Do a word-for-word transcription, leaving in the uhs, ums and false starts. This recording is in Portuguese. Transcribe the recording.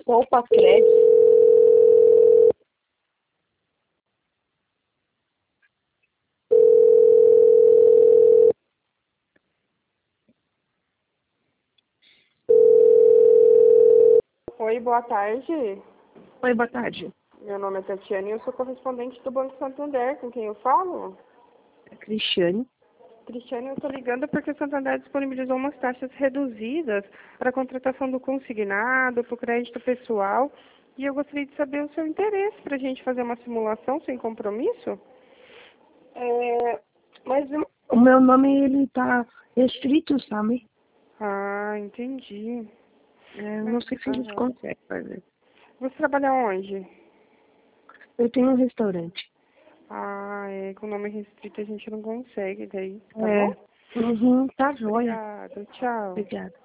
Poupa crédito. Oi, boa tarde. Oi, boa tarde. Meu nome é Tatiana e eu sou correspondente do Banco Santander. Com quem eu falo? É Cristiane. Cristiane, eu estou ligando porque o Santander disponibilizou umas taxas reduzidas para a contratação do consignado, para o crédito pessoal. E eu gostaria de saber o seu interesse para a gente fazer uma simulação sem compromisso? É, mas o o meu nome, ele tá restrito, sabe? Ah, entendi. É, eu não sei se a gente Aham. consegue fazer. Você trabalha onde? Eu tenho um restaurante. Ah, é, com nome restrito a gente não consegue daí, tá É. bom? Uhum, tá joia. Obrigada, tchau. Obrigada.